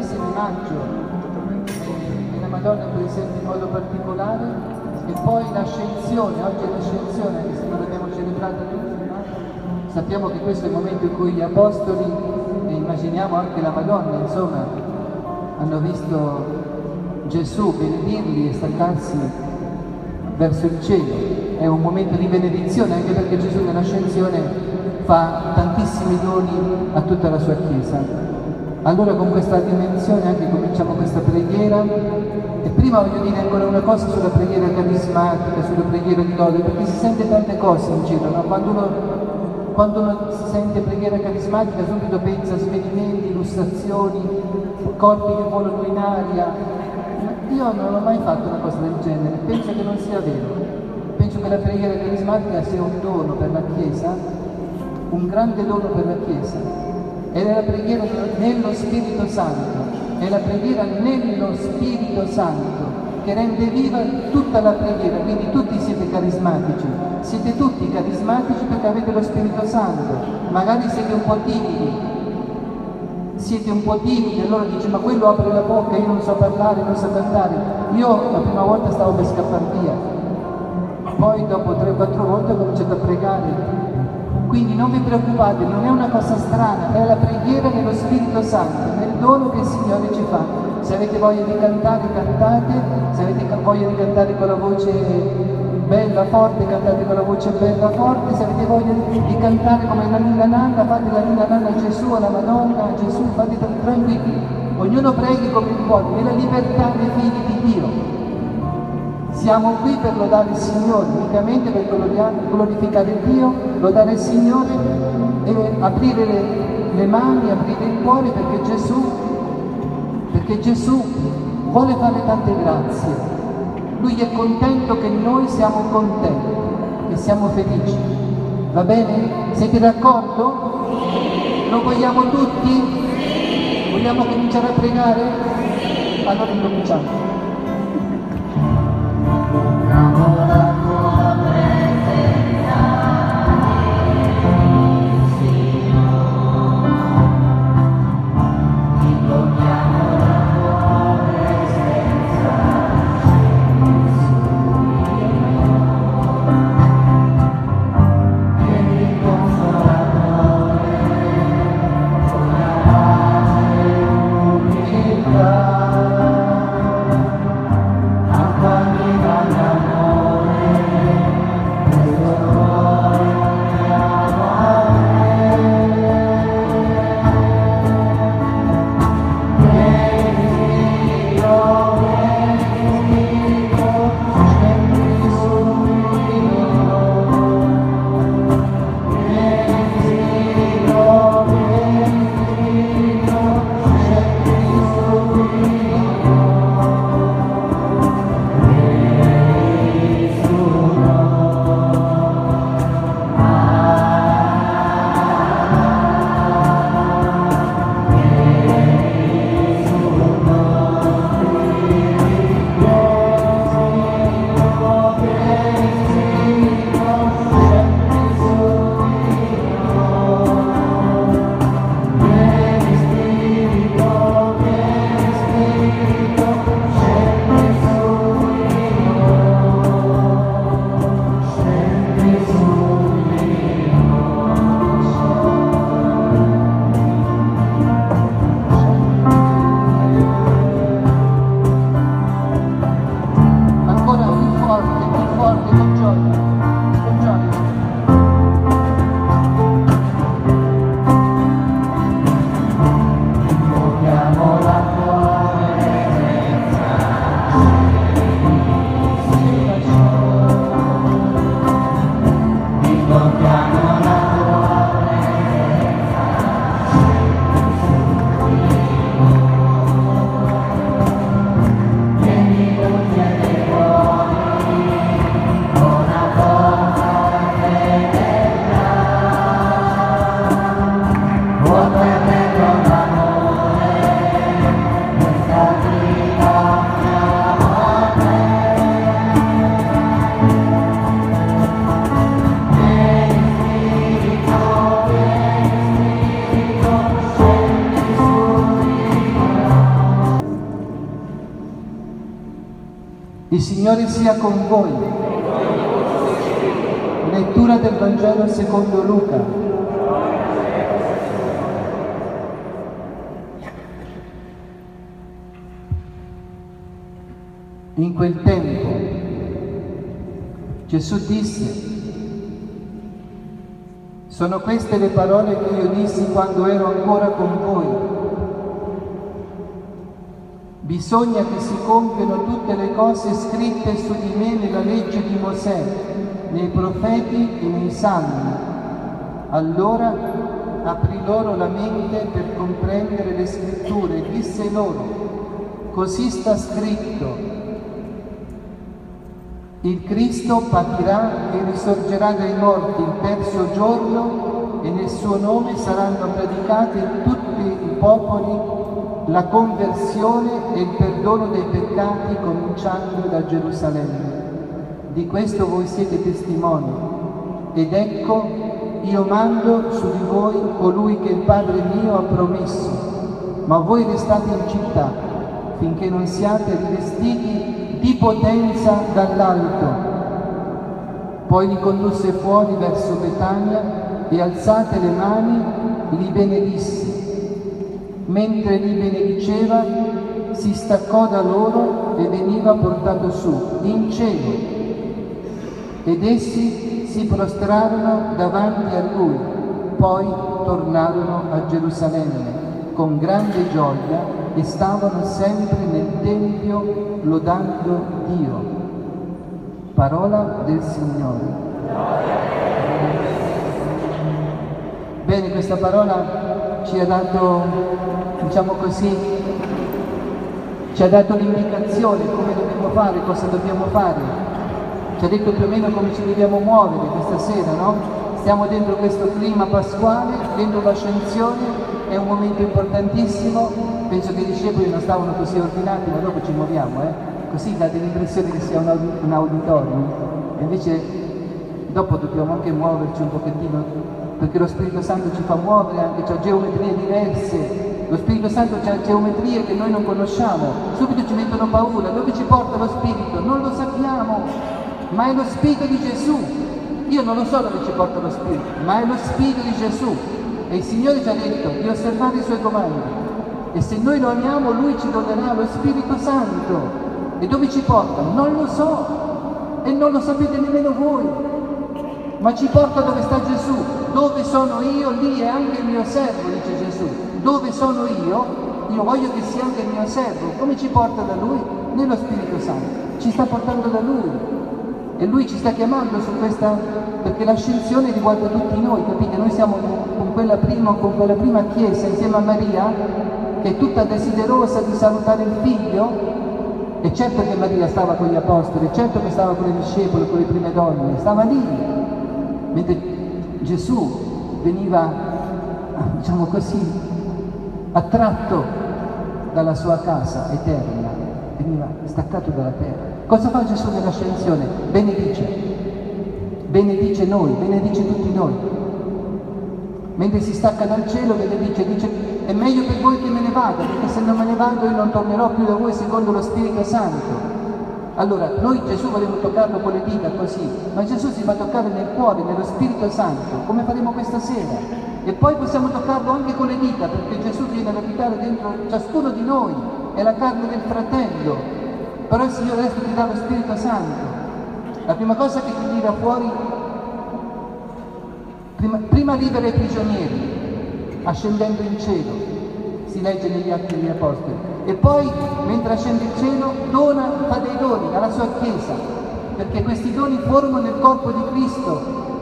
mese di maggio, e la Madonna è presente in modo particolare, e poi l'ascensione, oggi è l'ascensione, anche se non l'abbiamo celebrata tutti, ma sappiamo che questo è il momento in cui gli Apostoli, e immaginiamo anche la Madonna, insomma, hanno visto Gesù benedirli e staccarsi verso il cielo. È un momento di benedizione, anche perché Gesù nell'ascensione fa tantissimi doni a tutta la sua Chiesa. Allora con questa dimensione anche cominciamo questa preghiera, e prima voglio dire ancora una cosa sulla preghiera carismatica, sulla preghiera di lode, perché si sente tante cose in giro, no? Quando uno si sente preghiera carismatica subito pensa a svenimenti, illustrazioni, corpi che volano in aria. Io non ho mai fatto una cosa del genere, penso che non sia vero. Penso che la preghiera carismatica sia un dono per la Chiesa, un grande dono per la Chiesa. Ed è la preghiera nello Spirito Santo, è la preghiera nello Spirito Santo che rende viva tutta la preghiera. Quindi tutti siete carismatici, siete tutti carismatici perché avete lo Spirito Santo. Magari siete un po' timidi, allora dice ma quello apre la bocca, io non so parlare, non so cantare. Io la prima volta stavo per scappare via, poi dopo 3-4 volte ho cominciato a pregare. Quindi non vi preoccupate, non è una cosa strana, è la preghiera nello Spirito Santo, nel dono che il Signore ci fa. Se avete voglia di cantare, cantate, se avete voglia di cantare con la voce bella, forte, cantate con la voce bella, forte, se avete voglia di cantare come la Ninna Nanna, fate la Ninna Nanna a Gesù, alla Madonna, a Gesù, fate tranquilli. Ognuno preghi come vuole, nella libertà dei figli di Dio. Siamo qui per lodare il Signore, unicamente per glorificare Dio, lodare il Signore e aprire le mani, aprire il cuore perché Gesù vuole fare tante grazie. Lui è contento che noi siamo contenti e siamo felici. Va bene? Siete d'accordo? Lo vogliamo tutti? Vogliamo cominciare a pregare? Allora cominciamo. Il Signore sia con voi. Lettura del Vangelo secondo Luca. In quel tempo Gesù disse: sono queste le parole che io dissi quando ero ancora con voi. Bisogna che si compiano tutte le cose scritte su di me nella legge di Mosè, nei profeti e nei salmi. Allora aprì loro la mente per comprendere le scritture e disse loro: così sta scritto, il Cristo patirà e risorgerà dai morti il terzo giorno e nel suo nome saranno predicati in tutti i popoli la conversione e il perdono dei peccati cominciando da Gerusalemme. Di questo voi siete testimoni. Ed ecco, io mando su di voi colui che il Padre mio ha promesso, ma voi restate in città finché non siate rivestiti di potenza dall'alto. Poi li condusse fuori verso Betania e alzate le mani li benedisse. Mentre li benediceva, si staccò da loro e veniva portato su, in cielo. Ed essi si prostrarono davanti a lui, poi tornarono a Gerusalemme con grande gioia e stavano sempre nel Tempio lodando Dio. Parola del Signore. Bene, questa parola ci ha dato, diciamo così, ci ha dato l'indicazione come dobbiamo fare, cosa dobbiamo fare, ci ha detto più o meno come ci dobbiamo muovere questa sera, no? Stiamo dentro questo clima pasquale, dentro l'ascensione, è un momento importantissimo, penso che i discepoli non stavano così ordinati, ma dopo ci muoviamo, così date l'impressione che sia un auditorium, e invece dopo dobbiamo anche muoverci un pochettino, perché lo Spirito Santo ci fa muovere, anche c'ha geometrie diverse, lo Spirito Santo c'ha geometrie che noi non conosciamo, subito ci mettono paura, dove ci porta lo Spirito? Non lo sappiamo, ma è lo Spirito di Gesù, io non lo so dove ci porta lo Spirito, ma è lo Spirito di Gesù, e il Signore ci ha detto di osservare i Suoi comandi, e se noi lo amiamo Lui ci donerà lo Spirito Santo, e dove ci porta? Non lo so, e non lo sapete nemmeno voi, ma ci porta dove sta Gesù. Dove sono io, lì è anche il mio servo, dice Gesù. Dove sono io voglio che sia anche il mio servo. Come ci porta da Lui? Nello Spirito Santo. Ci sta portando da Lui. E Lui ci sta chiamando su questa, perché l'ascensione riguarda tutti noi, capite? Noi siamo con quella prima chiesa insieme a Maria, che è tutta desiderosa di salutare il Figlio. E certo che Maria stava con gli apostoli, certo che stava con i discepoli, con le prime donne, stava lì. Mentre Gesù veniva, diciamo così, attratto dalla sua casa eterna, veniva staccato dalla terra. Cosa fa Gesù nell'ascensione? Benedice noi, benedice tutti noi. Mentre si stacca dal cielo, dice, è meglio per voi che me ne vada, perché se non me ne vado io non tornerò più da voi secondo lo Spirito Santo. Allora, noi Gesù vogliamo toccarlo con le dita così, ma Gesù si fa toccare nel cuore, nello Spirito Santo, come faremo questa sera. E poi possiamo toccarlo anche con le dita, perché Gesù viene ad abitare dentro ciascuno di noi, è la carne del fratello. Però il Signore adesso ti dà lo Spirito Santo. La prima cosa che ti tira fuori, prima libera i prigionieri, ascendendo in cielo, si legge negli Atti degli Apostoli. E poi, mentre ascende in cielo, fa dei doni alla sua Chiesa, perché questi doni formano il corpo di Cristo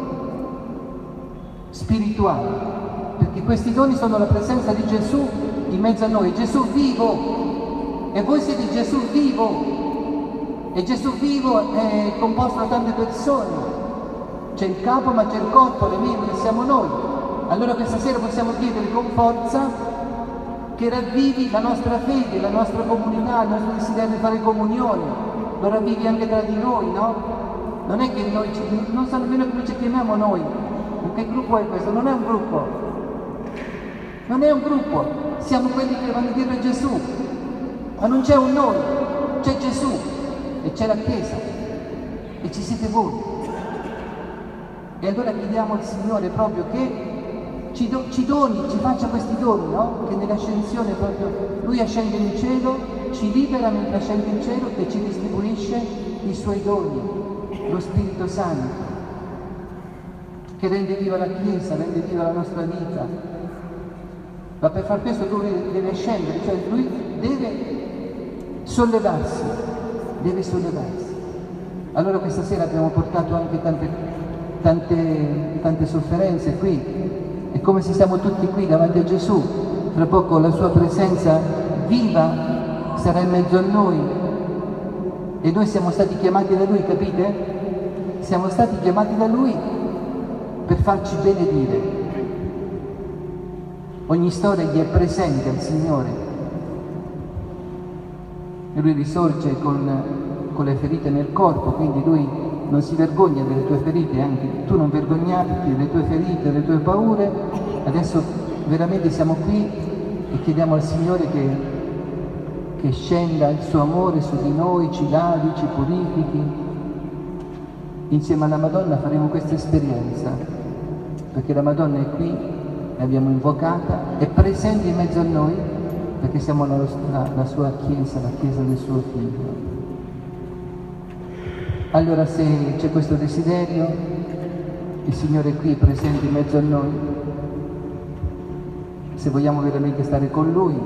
spirituale, perché questi doni sono la presenza di Gesù in mezzo a noi, Gesù vivo, e voi siete Gesù vivo, e Gesù vivo è composto da tante persone, c'è il capo ma c'è il corpo, le membra, siamo noi. Allora questa sera possiamo chiedere con forza che ravvivi la nostra fede, la nostra comunità, il nostro desiderio di fare comunione, lo ravvivi anche tra di noi, no? Non è che noi non so nemmeno come ci chiamiamo noi, che gruppo è questo? Non è un gruppo, non è un gruppo, siamo quelli che vanno dietro a Gesù, ma non c'è un noi, c'è Gesù, e c'è la Chiesa e ci siete voi. E allora chiediamo al Signore proprio che ci doni, ci faccia questi doni, no? Che nell'ascensione proprio Lui ascende in cielo, ci libera mentre ascende in cielo e ci distribuisce i Suoi doni, lo Spirito Santo, che rende viva la Chiesa, rende viva la nostra vita. Ma per far questo Lui deve scendere, cioè Lui deve sollevarsi, deve sollevarsi. Allora questa sera abbiamo portato anche tante sofferenze qui. E come se siamo tutti qui davanti a Gesù, tra poco la sua presenza viva sarà in mezzo a noi e noi siamo stati chiamati da Lui, capite? Siamo stati chiamati da Lui per farci benedire. Ogni storia gli è presente al Signore e Lui risorge con le ferite nel corpo, quindi Lui non si vergogna delle tue ferite, anche tu non vergognarti delle tue ferite, delle tue paure. Adesso veramente siamo qui e chiediamo al Signore che scenda il suo amore su di noi, ci lavi, ci purifichi. Insieme alla Madonna faremo questa esperienza, perché la Madonna è qui, l'abbiamo invocata, è presente in mezzo a noi, perché siamo la sua Chiesa, la Chiesa del suo Figlio. Allora se c'è questo desiderio, il Signore è qui presente in mezzo a noi, se vogliamo veramente stare con Lui,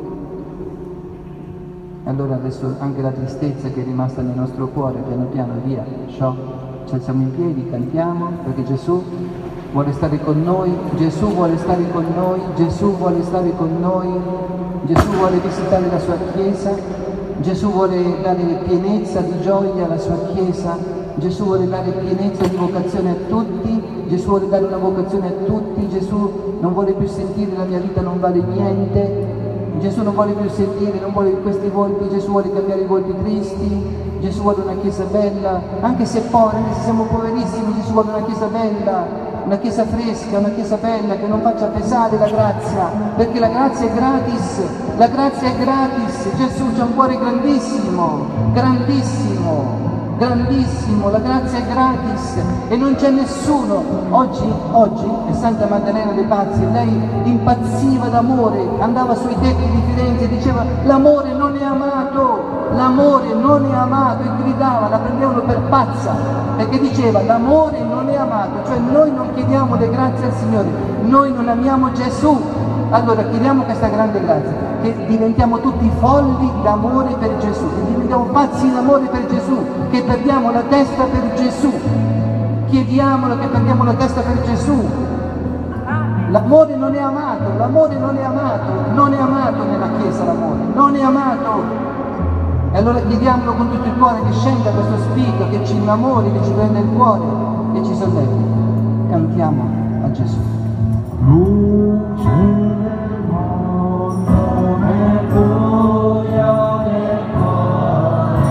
allora adesso anche la tristezza che è rimasta nel nostro cuore, piano piano via, ci alziamo in piedi, cantiamo, perché Gesù vuole stare con noi, Gesù vuole stare con noi, Gesù vuole stare con noi, Gesù vuole visitare la sua Chiesa, Gesù vuole dare pienezza di gioia alla sua Chiesa, Gesù vuole dare pienezza di vocazione a tutti, Gesù vuole dare una vocazione a tutti, Gesù non vuole più sentire la mia vita non vale niente, Gesù non vuole più sentire, non vuole questi volti, Gesù vuole cambiare i volti tristi, Gesù vuole una Chiesa bella, anche se poveri, anche se siamo poverissimi, Gesù vuole una Chiesa bella, una Chiesa fresca, una Chiesa bella, che non faccia pesare la grazia, perché la grazia è gratis, la grazia è gratis, Gesù c'ha un cuore grandissimo, grandissimo, grandissimo, la grazia è gratis e non c'è nessuno. Oggi è Santa Maddalena dei Pazzi, lei impazziva d'amore, andava sui tetti di Firenze e diceva l'amore non è amato, l'amore non è amato, e gridava, la prendevano per pazza, perché diceva l'amore non è amato, cioè noi non chiediamo le grazie al Signore, noi non amiamo Gesù. Allora chiediamo questa grande grazia, che diventiamo tutti folli d'amore per Gesù, che diventiamo pazzi d'amore per Gesù, che perdiamo la testa per Gesù. Chiediamolo che perdiamo la testa per Gesù. L'amore non è amato, l'amore non è amato, non è amato nella Chiesa l'amore, non è amato. E allora chiediamolo con tutto il cuore che scenda questo Spirito, che ci innamori, che ci prenda il cuore e ci sollevi. Cantiamo a Gesù. Luce del mondo nel buio del cuore,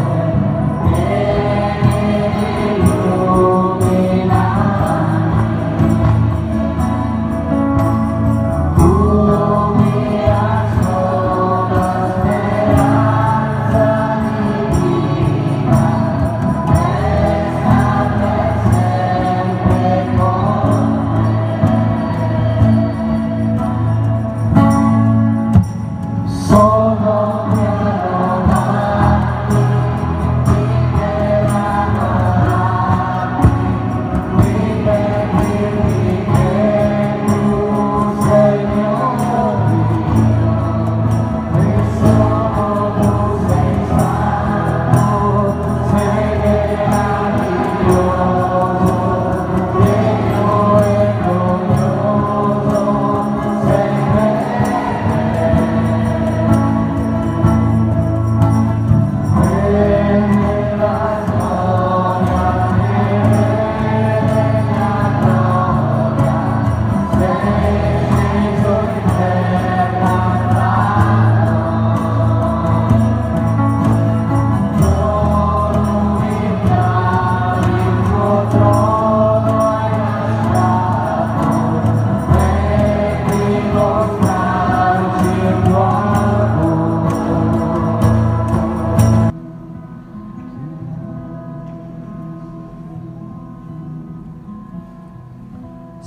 vieni illuminare, tu mia sola speranza divina, resta sempre con me.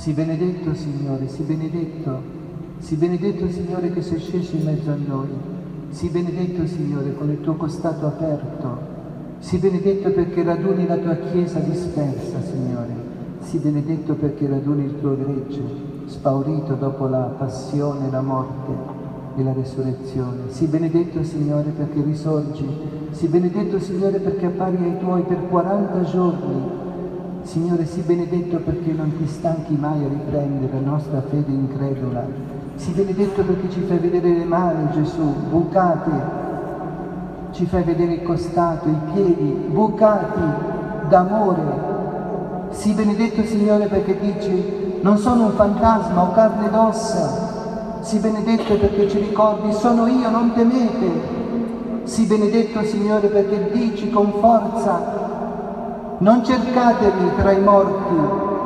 Sii benedetto, Signore, sii benedetto. Sii benedetto, Signore, che sei sceso in mezzo a noi. Sii benedetto, Signore, con il tuo costato aperto. Sii benedetto perché raduni la tua Chiesa dispersa, Signore. Sii benedetto perché raduni il tuo gregge, spaurito dopo la passione, la morte e la resurrezione. Sii benedetto, Signore, perché risorgi. Sii benedetto, Signore, perché appari ai tuoi per 40 giorni. Signore, sii benedetto perché non ti stanchi mai a riprendere la nostra fede incredula. Sii benedetto perché ci fai vedere le mani, Gesù, bucate. Ci fai vedere il costato, i piedi, bucati d'amore. Sii benedetto, Signore, perché dici, non sono un fantasma o carne ed ossa. Sii benedetto perché ci ricordi, sono io, non temete. Sii benedetto, Signore, perché dici con forza, non cercatemi tra i morti,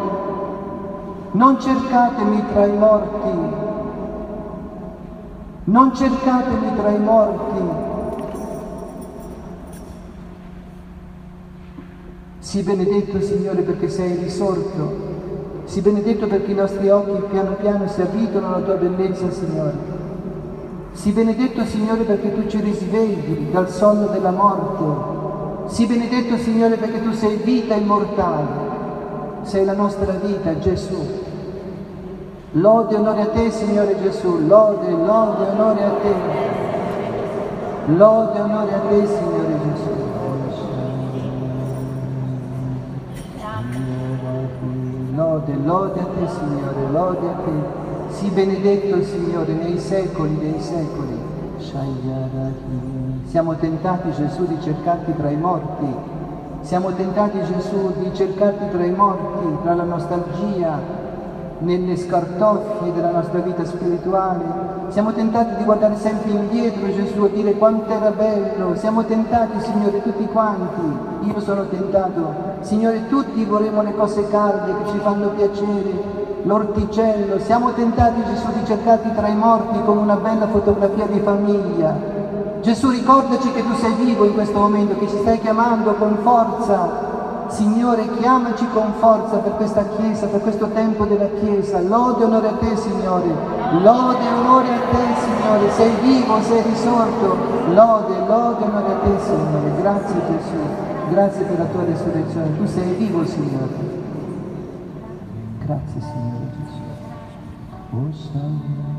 non cercatemi tra i morti, non cercatemi tra i morti. Sii benedetto, Signore, perché sei risorto. Sii benedetto perché i nostri occhi piano piano si abituano alla tua bellezza, Signore. Sii benedetto, Signore, perché tu ci risvegli dal sonno della morte. Sii benedetto, Signore, perché tu sei vita immortale. Sei la nostra vita, Gesù. Lode e onore a te, Signore Gesù. Lode e onore a te. Lode e onore a te, Signore Gesù. Lode a te, Signore, lode a te. Sii benedetto, Signore, nei secoli dei secoli. Siamo tentati, Gesù, di cercarti tra i morti. Siamo tentati, Gesù, di cercarti tra i morti, tra la nostalgia, nelle scartoffie della nostra vita spirituale. Siamo tentati di guardare sempre indietro, Gesù, a dire quanto era bello. Siamo tentati, Signore, tutti quanti. Io sono tentato. Signore, tutti vorremmo le cose calde che ci fanno piacere, l'orticello. Siamo tentati, Gesù, di cercarti tra i morti con una bella fotografia di famiglia. Gesù, ricordaci che tu sei vivo in questo momento, che ci stai chiamando con forza. Signore, chiamaci con forza per questa Chiesa, per questo tempo della Chiesa. Lode e onore a te, Signore. Lode e onore a te, Signore. Sei vivo, sei risorto. Lode e onore a te, Signore. Grazie, Gesù. Grazie per la tua resurrezione. Tu sei vivo, Signore. Grazie, Signore Gesù. Oh, Signore.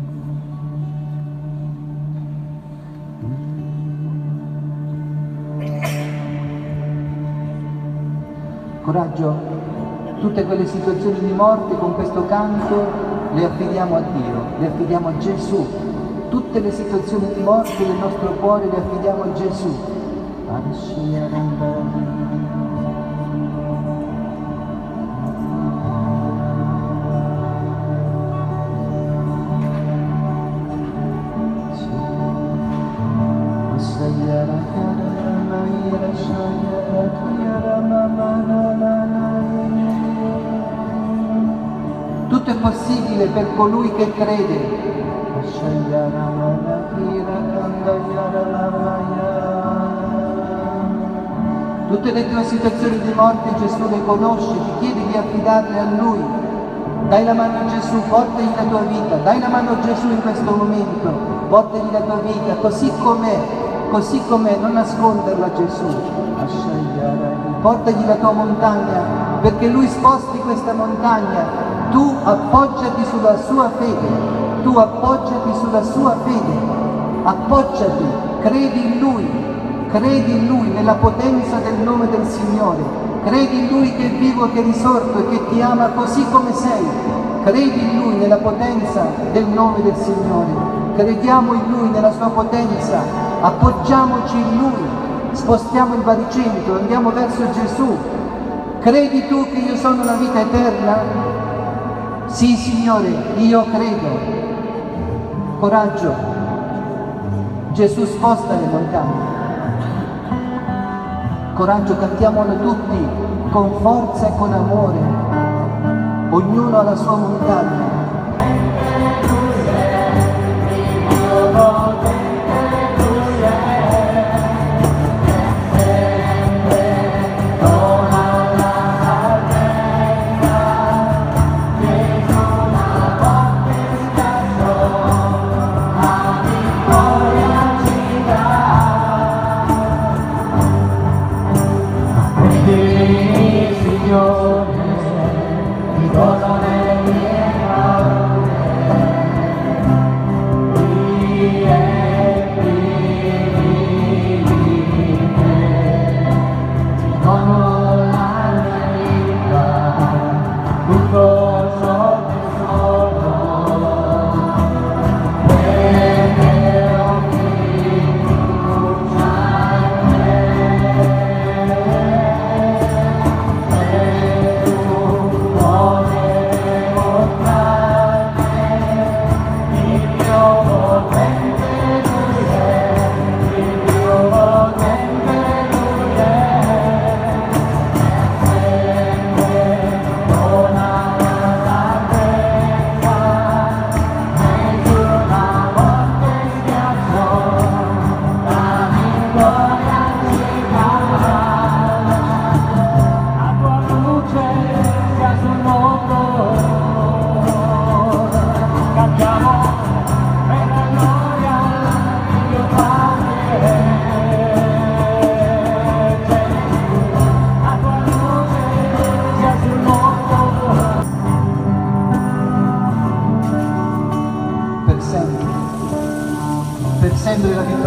Coraggio, tutte quelle situazioni di morte con questo canto le affidiamo a Dio, le affidiamo a Gesù. Tutte le situazioni di morte del nostro cuore le affidiamo a Gesù. Tutto è possibile per colui che crede. Tutte le tue situazioni di morte Gesù le conosce, ti chiede di affidarle a Lui. Dai la mano a Gesù, portagli la tua vita, dai la mano a Gesù in questo momento, portagli la tua vita così com'è, non nasconderla a Gesù. Portagli la tua montagna, perché Lui sposti questa montagna. Tu appoggiati sulla sua fede, tu appoggiati sulla sua fede, appoggiati, credi in Lui, nella potenza del nome del Signore, credi in Lui che è vivo, che è risorto e che ti ama così come sei, credi in Lui, nella potenza del nome del Signore, crediamo in Lui, nella sua potenza, appoggiamoci in Lui, spostiamo il baricentro, andiamo verso Gesù. Credi tu che io sono la vita eterna? Sì, Signore, io credo. Coraggio. Gesù sposta le montagne. Coraggio, cantiamolo tutti con forza e con amore. Ognuno ha la sua montagna.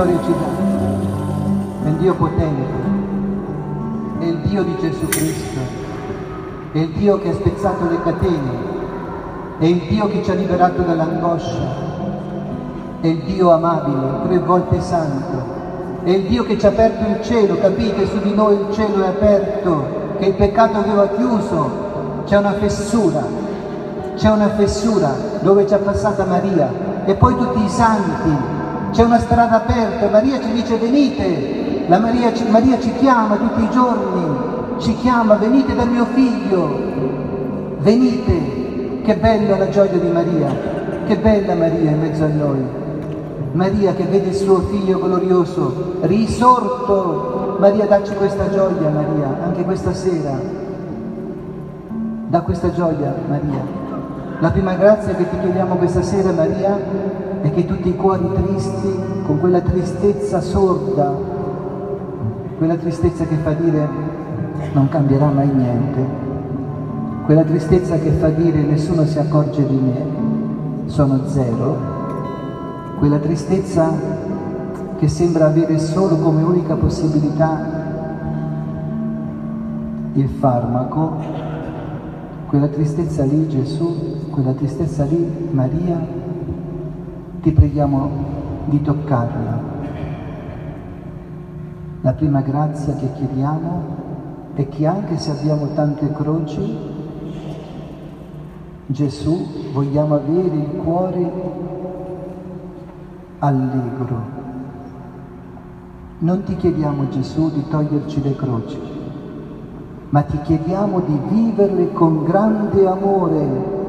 storia ci dà. È un Dio potente, è il Dio di Gesù Cristo, è il Dio che ha spezzato le catene, è il Dio che ci ha liberato dall'angoscia, è il Dio amabile, 3 volte santo, è il Dio che ci ha aperto il cielo, capite? Su di noi il cielo è aperto, che il peccato aveva chiuso, c'è una fessura dove ci è passata Maria e poi tutti i santi, c'è una strada aperta, Maria ci dice venite, Maria ci chiama tutti i giorni, ci chiama venite da mio figlio, venite, che bella la gioia di Maria, che bella Maria in mezzo a noi. Maria che vede il suo figlio glorioso, risorto. Maria, dacci questa gioia, Maria, anche questa sera. Da questa gioia, Maria. La prima grazia che ti chiediamo questa sera, Maria, è che tutti i cuori tristi, con quella tristezza sorda, quella tristezza che fa dire non cambierà mai niente, quella tristezza che fa dire nessuno si accorge di me, sono zero, quella tristezza che sembra avere solo come unica possibilità il farmaco, quella tristezza lì, Gesù, quella tristezza lì, Maria, ti preghiamo di toccarla. La prima grazia che chiediamo è che anche se abbiamo tante croci, Gesù, vogliamo avere il cuore allegro. Non ti chiediamo, Gesù, di toglierci le croci, ma ti chiediamo di viverle con grande amore.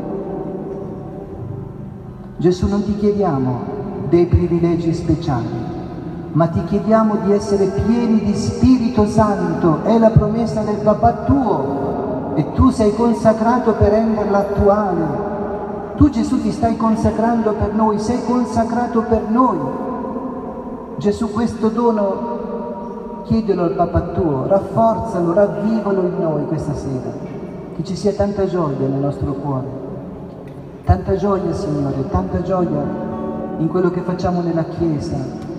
Gesù, non ti chiediamo dei privilegi speciali, ma ti chiediamo di essere pieni di Spirito Santo, è la promessa del papà tuo e tu sei consacrato per renderla attuale. Tu, Gesù, ti stai consacrando per noi, sei consacrato per noi. Gesù, questo dono chiedilo al papà tuo, rafforzalo, ravvivalo in noi questa sera, che ci sia tanta gioia nel nostro cuore, tanta gioia, Signore, tanta gioia in quello che facciamo nella Chiesa.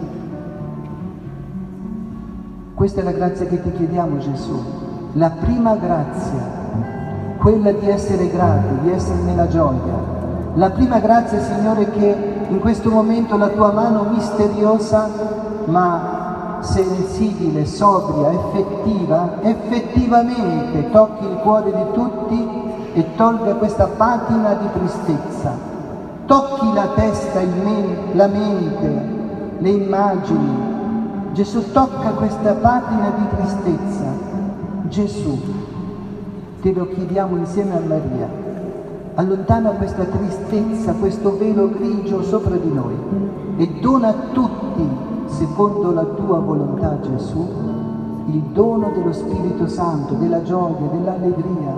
Questa è la grazia che ti chiediamo, Gesù, la prima grazia, quella di essere grati, di essere nella gioia. La prima grazia, Signore, che in questo momento la tua mano misteriosa, ma sensibile, sobria, effettivamente tocchi il cuore di tutti e tolga questa patina di tristezza. Tocchi la testa, la mente, le immagini. Gesù, tocca questa patina di tristezza. Gesù, te lo chiediamo insieme a Maria. Allontana questa tristezza, questo velo grigio sopra di noi e dona a tutti, secondo la tua volontà, Gesù, il dono dello Spirito Santo, della gioia, dell'allegria.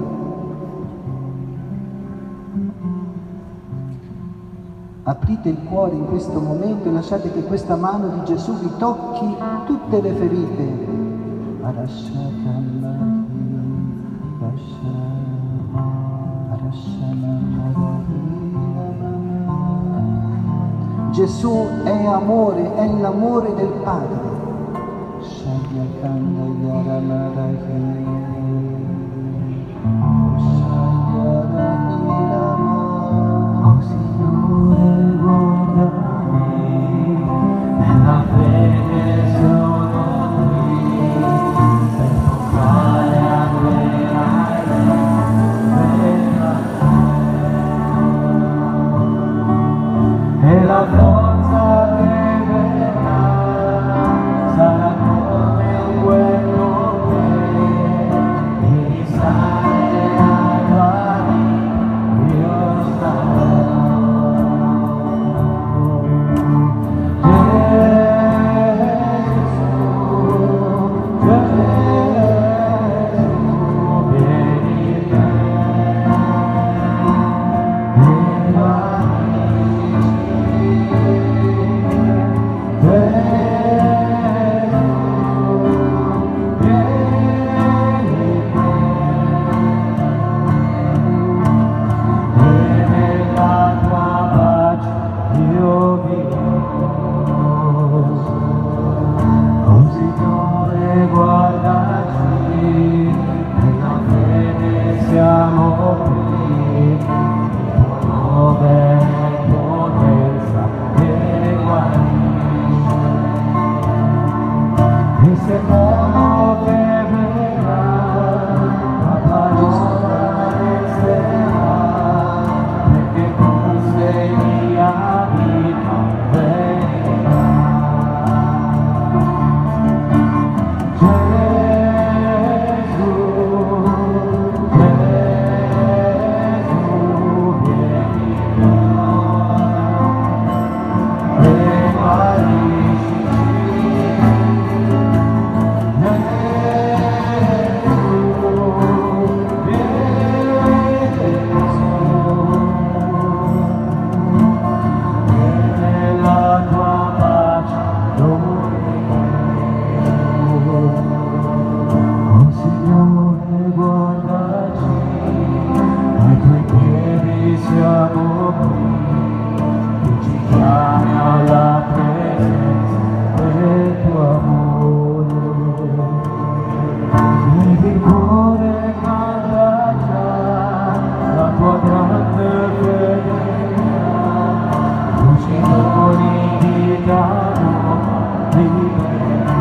Aprite il cuore in questo momento e lasciate che questa mano di Gesù vi tocchi tutte le ferite. Gesù è amore, è l'amore del Padre. Oh Signore, guardami, nella fede sono qui, per toccare a e la forza che verrà sarà come un guerriero che mi risalirà. secondo che verrà, la parola resterà, perché tu sei mia vita verità. Gesù, vieni siamo qui, ci chiami alla presenza del tuo amore. Il cuore canta già la tua grande fedeltà, tu ci doni vita nuova, libertà.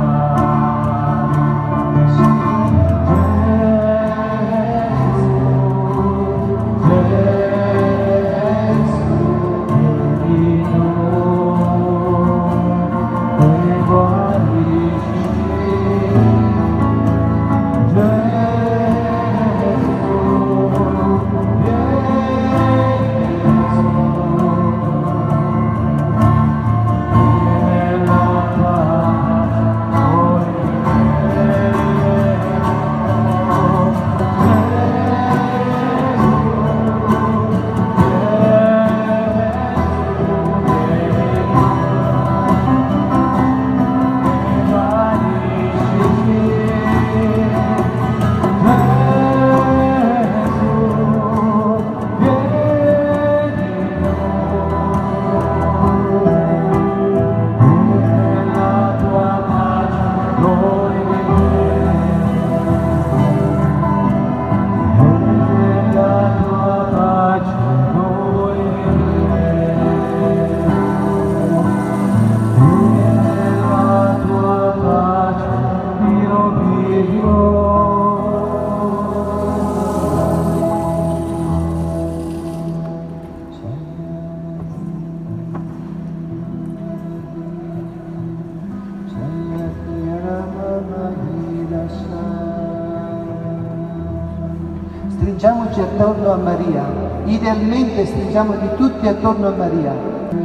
Stringiamoci attorno a Maria, idealmente stringiamoci tutti attorno a Maria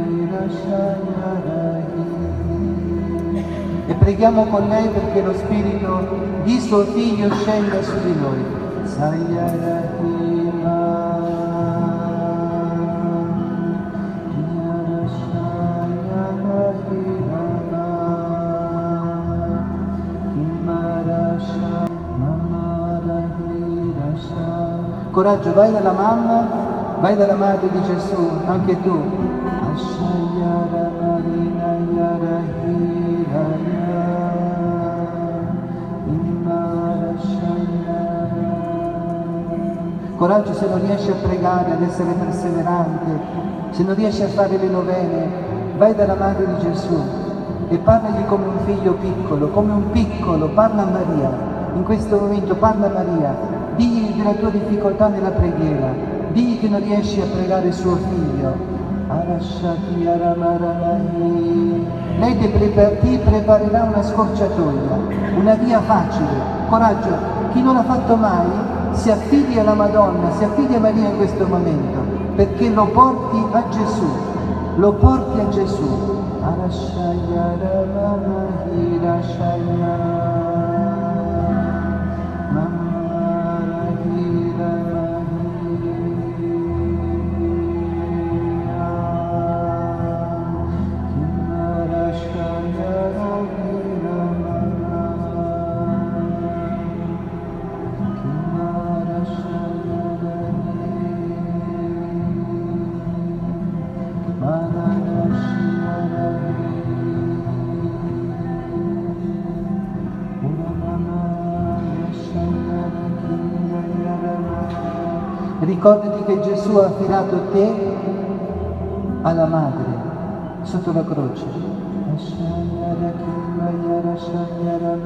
e preghiamo con lei perché lo Spirito di suo Figlio scenda su di noi. Coraggio, vai dalla mamma, vai dalla madre di Gesù, anche tu. Coraggio se non riesci a pregare, ad essere perseverante, se non riesci a fare le novene, vai dalla madre di Gesù e parlagli come un figlio piccolo, come un piccolo, parla a Maria. In questo momento parla a Maria. Digli della tua difficoltà nella preghiera, digli che non riesci a pregare suo figlio. Lei ti preparerà una scorciatoia, una via facile. Coraggio, chi non l'ha fatto mai, si affidi alla Madonna, si affidi a Maria in questo momento, perché lo porti a Gesù, lo porti a Gesù. Ricordati che Gesù ha affidato te alla madre sotto la croce.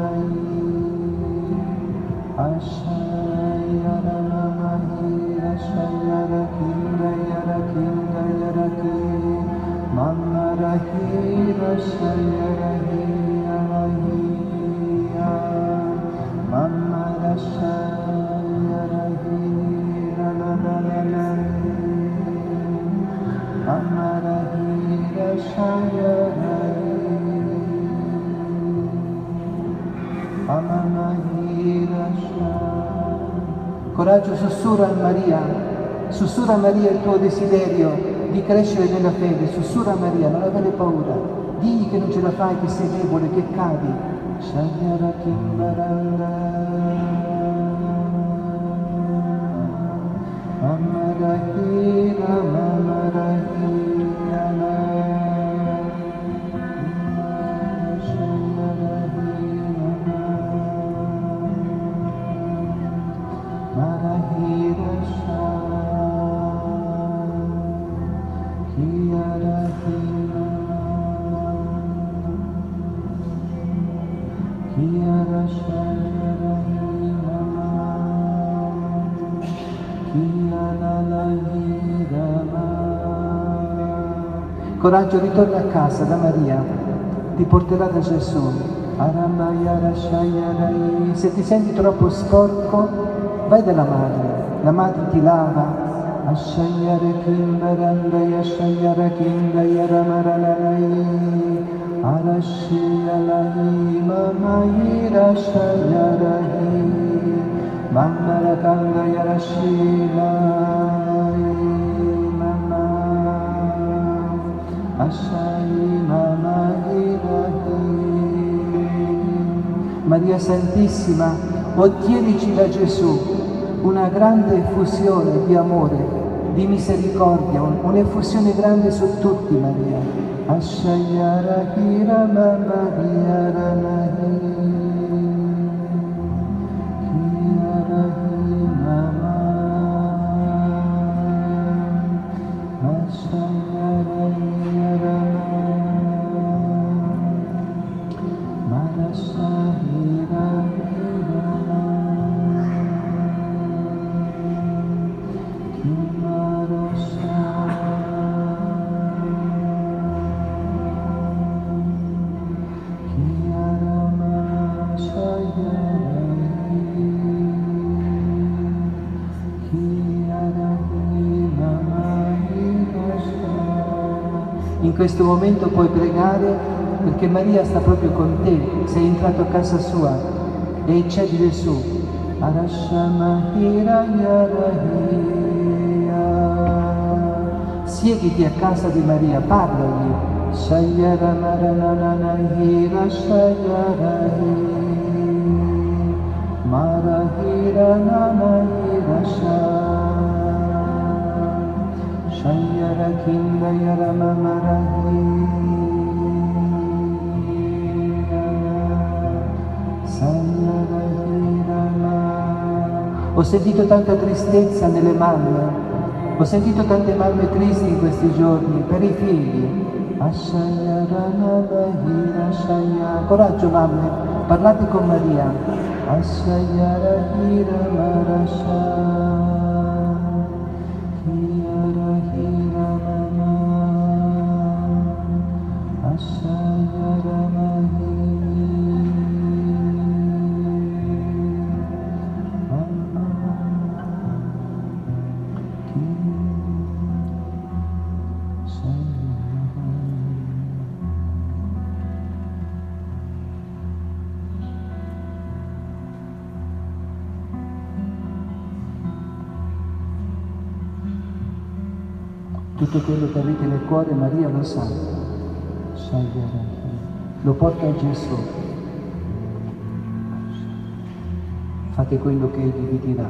Coraggio, sussurra a Maria il tuo desiderio di crescere nella fede, sussurra a Maria, non avere paura, digli che non ce la fai, che sei debole, che cadi. Coraggio, ritorna a casa da Maria, ti porterà da Gesù. Se ti senti troppo sporco, vai dalla madre, la madre ti lava. Maria Santissima, ottienici da Gesù una grande effusione di amore, di misericordia, un'effusione grande su tutti, Maria. In questo momento puoi pregare perché Maria sta proprio con te, sei entrato a casa sua e c'è di Gesù. Siediti a casa di Maria, parlagli. Ho sentito tanta tristezza nelle mamme, ho sentito tante mamme tristi in questi giorni per i figli. Coraggio mamme, parlate con Maria. Tutto quello che avete nel cuore Maria lo sa, lo porta a Gesù. Fate quello che Egli vi dirà.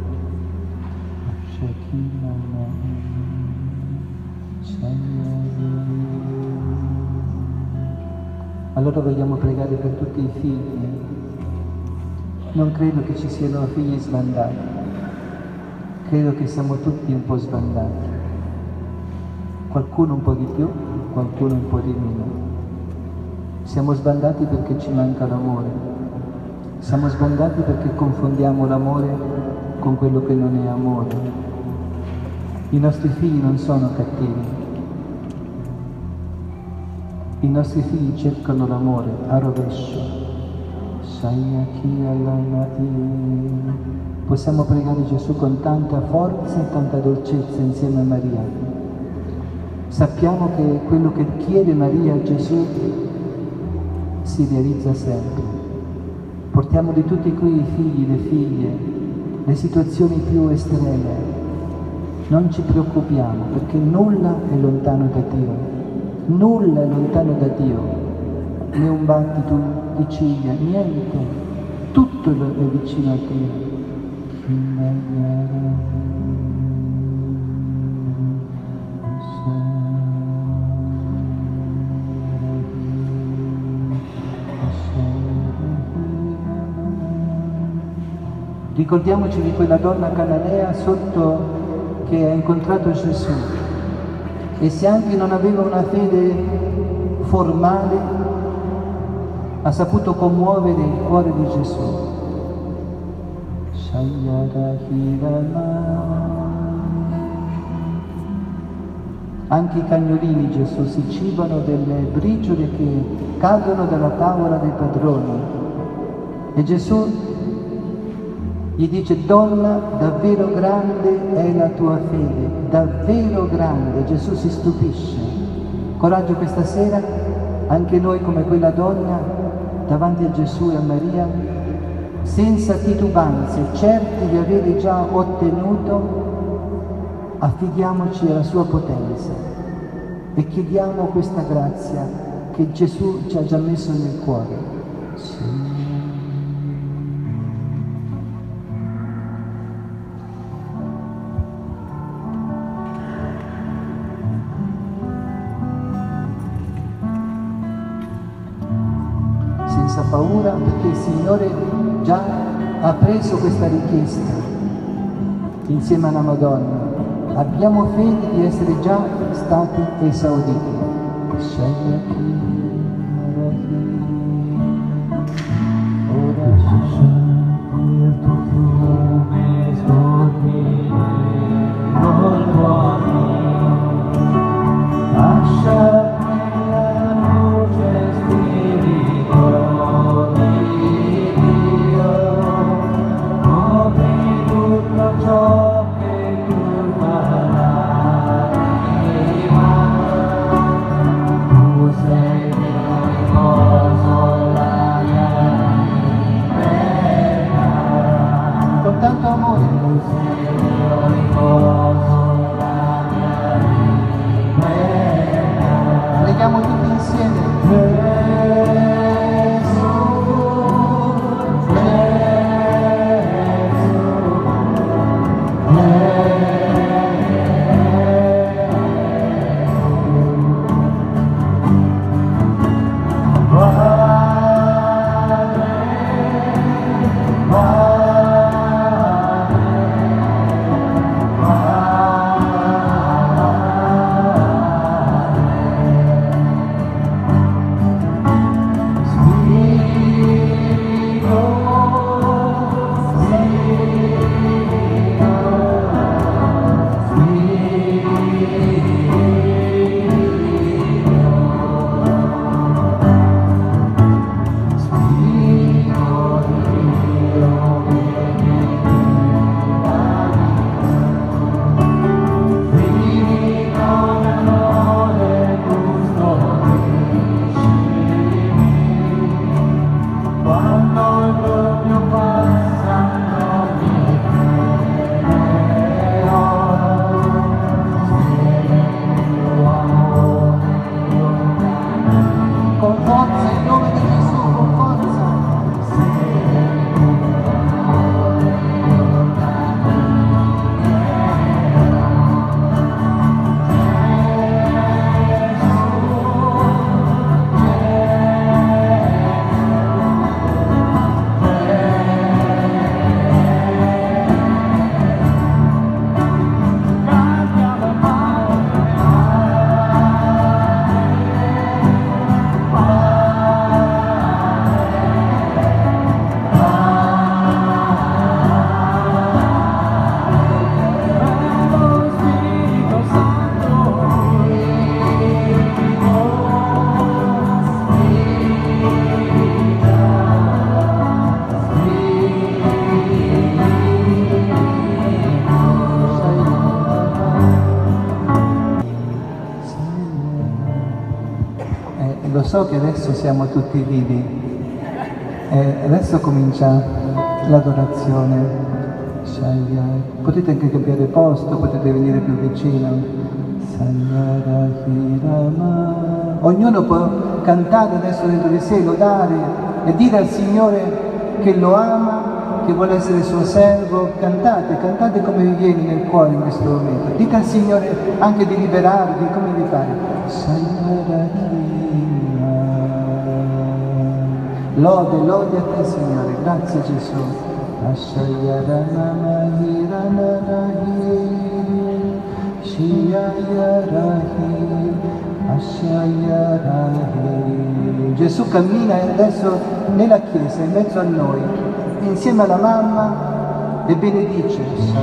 Allora vogliamo pregare per tutti i figli. Non credo che ci siano figli sbandati, credo che siamo tutti un po' sbandati. Qualcuno un po' di più, qualcuno un po' di meno. Siamo sbandati perché ci manca l'amore. Siamo sbandati perché confondiamo l'amore con quello che non è amore. I nostri figli non sono cattivi. I nostri figli cercano l'amore a rovescio. Possiamo pregare Gesù con tanta forza e tanta dolcezza insieme a Maria. Sappiamo che quello che chiede Maria a Gesù si realizza sempre. Portiamo di tutti qui i figli, le figlie, le situazioni più estreme. Non ci preoccupiamo, perché nulla è lontano da Dio. Nulla è lontano da Dio. Né un battito di ciglia, niente. Tutto è vicino a Dio. Ricordiamoci di quella donna cananea che ha incontrato Gesù, e se anche non aveva una fede formale, ha saputo commuovere il cuore di Gesù. Anche i cagnolini, Gesù, si cibano delle briciole che cadono dalla tavola dei padroni. E Gesù gli dice: donna, davvero grande è la tua fede, davvero grande. Gesù si stupisce. Coraggio questa sera, anche noi come quella donna, davanti a Gesù e a Maria, senza titubanze, certi di avere già ottenuto, affidiamoci alla sua potenza e chiediamo questa grazia che Gesù ci ha già messo nel cuore. Sì. Senza paura, perché il Signore già ha preso questa richiesta insieme alla Madonna. Abbiamo fede di essere già stati esauditi. Ora il tuo fiume scorrere col tuo lascia tanto amore. Preghiamo tutti insieme. Lo so che adesso siamo tutti vivi, E adesso comincia l'adorazione. Potete anche cambiare posto, potete venire più vicino. Ognuno può cantare adesso dentro di sé, lodare e dire al Signore che lo ama, che vuole essere il suo servo. Cantate, cantate come vi viene nel cuore in questo momento. Dite al Signore anche di liberarvi, come vi pare. Lode a te Signore, grazie Gesù. Gesù cammina adesso nella chiesa in mezzo a noi, insieme alla mamma, e benedice.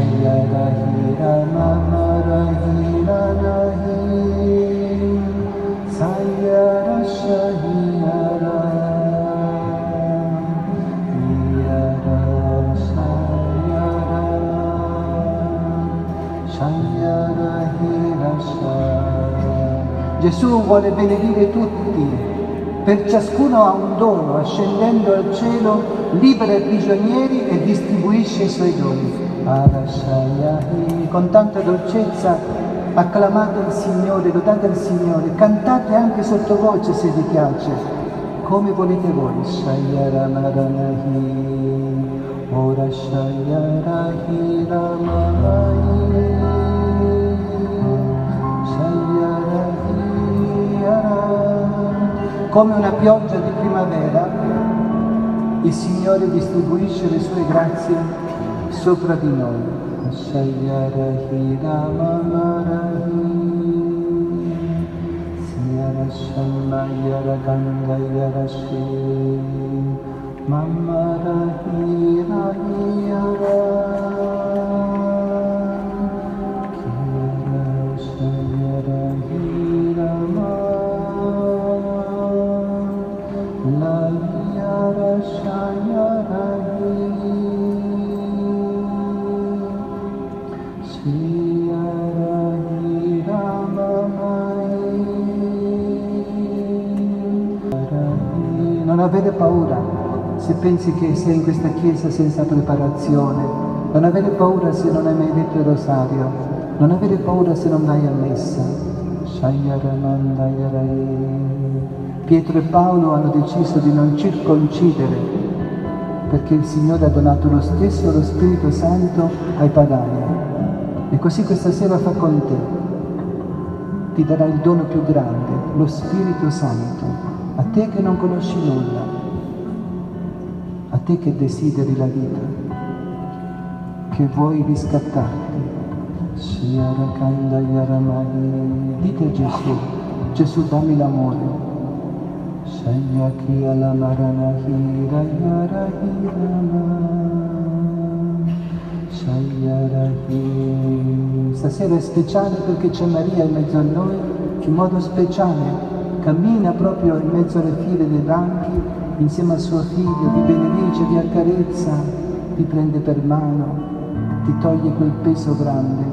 Gesù vuole benedire tutti, per ciascuno ha un dono, ascendendo al cielo libera i prigionieri e distribuisce i suoi doni. Con tanta dolcezza acclamate il Signore, lodate il Signore, cantate anche sottovoce se vi piace, come volete voi. Ora Shayarahi Ramai. Come una pioggia di primavera, il Signore distribuisce le sue grazie sopra di noi. Non avere paura se pensi che sei in questa chiesa senza preparazione, non avere paura se non hai mai detto il rosario, non avere paura se non vai a messa. Pietro e Paolo hanno deciso di non circoncidere perché il Signore ha donato lo stesso lo Spirito Santo ai pagani. E così questa sera fa con te. Ti darà il dono più grande, lo Spirito Santo, a te che non conosci nulla, a te che desideri la vita, che vuoi riscattarti. Dite a Gesù, Gesù dammi l'amore. Stasera è speciale perché c'è Maria in mezzo a noi, che in modo speciale cammina proprio in mezzo alle file dei banchi insieme al suo figlio, vi benedice, vi accarezza, vi prende per mano, ti toglie quel peso grande.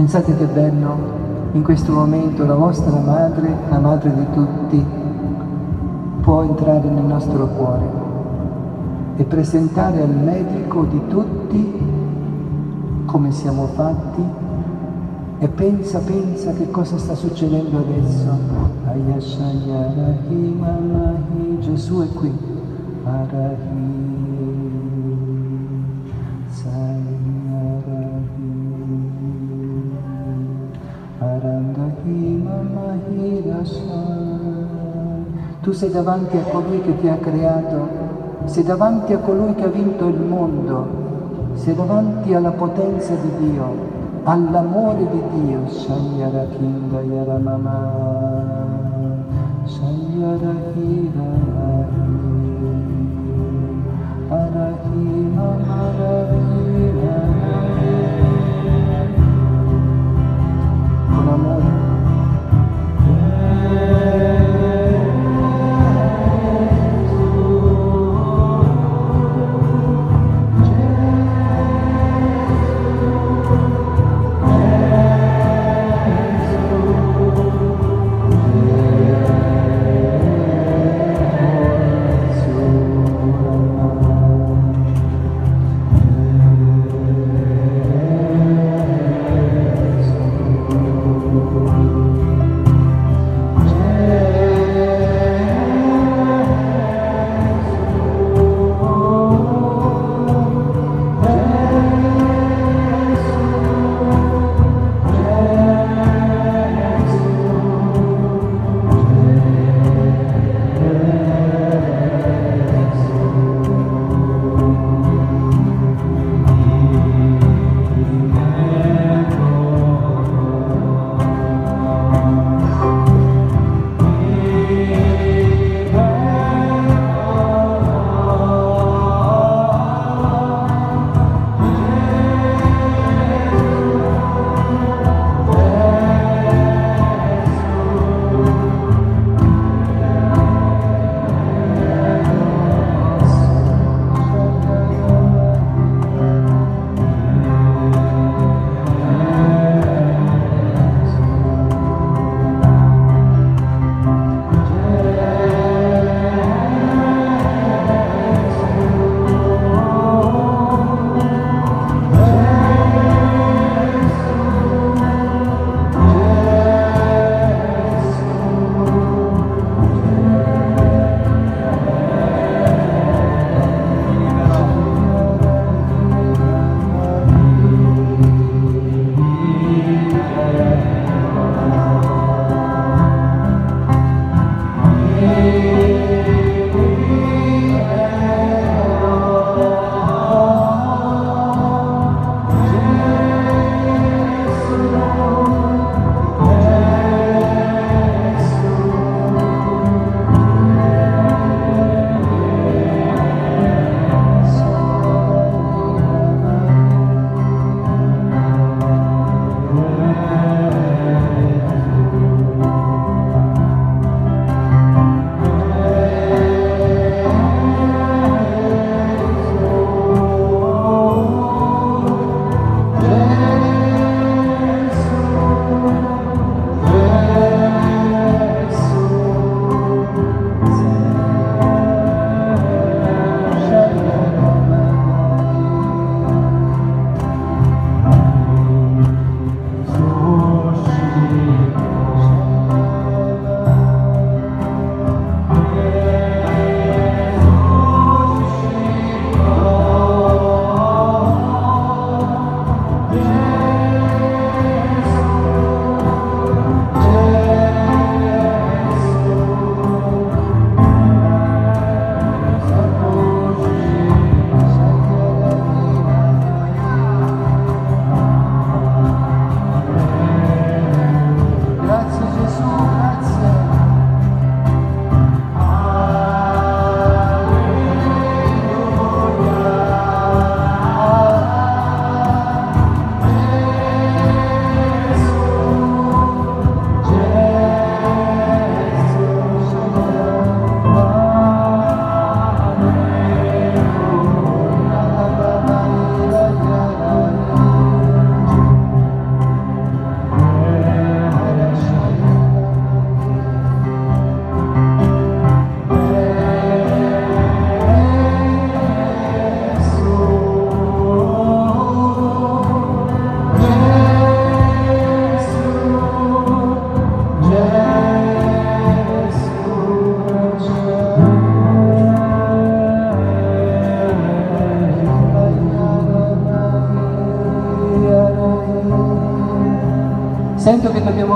Pensate che bello, in questo momento la vostra madre, la madre di tutti, può entrare nel nostro cuore e presentare al medico di tutti come siamo fatti e pensa che cosa sta succedendo adesso. Gesù è qui. Tu sei davanti a colui che ti ha creato, sei davanti a colui che ha vinto il mondo, sei davanti alla potenza di Dio, all'amore di Dio. Shanyara Kinda Yara Mama, Shanyara Hira Arahima Maravira, con amore.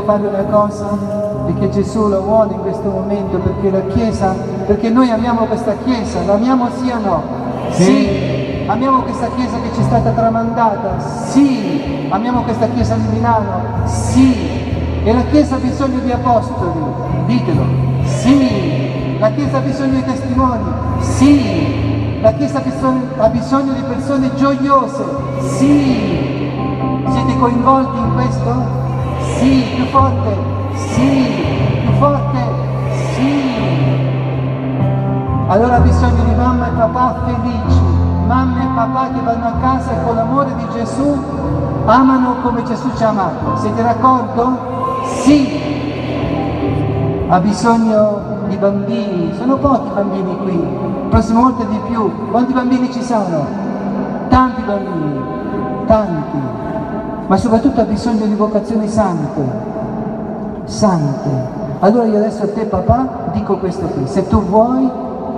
fare una cosa e che Gesù lo vuole in questo momento, perché la Chiesa, perché noi amiamo questa Chiesa, l'amiamo sì o no? Sì. Amiamo questa Chiesa che ci è stata tramandata? Sì. Amiamo questa Chiesa di Milano? Sì. E la Chiesa ha bisogno di apostoli? Ditelo. Sì. La Chiesa ha bisogno di testimoni? Sì. La Chiesa ha bisogno di persone gioiose? Sì. Siete coinvolti in questo? Sì. Più forte? Sì. Più forte? Sì. Allora ha bisogno di mamma e papà felici, mamma e papà che vanno a casa e con l'amore di Gesù amano come Gesù ci ha amato. Siete d'accordo? Sì. Ha bisogno di bambini, sono pochi bambini qui, la prossima volta di più. Quanti bambini ci sono? Tanti bambini, tanti, ma soprattutto ha bisogno di vocazioni sante, sante. Allora io adesso a te papà dico questo qui, se tu vuoi,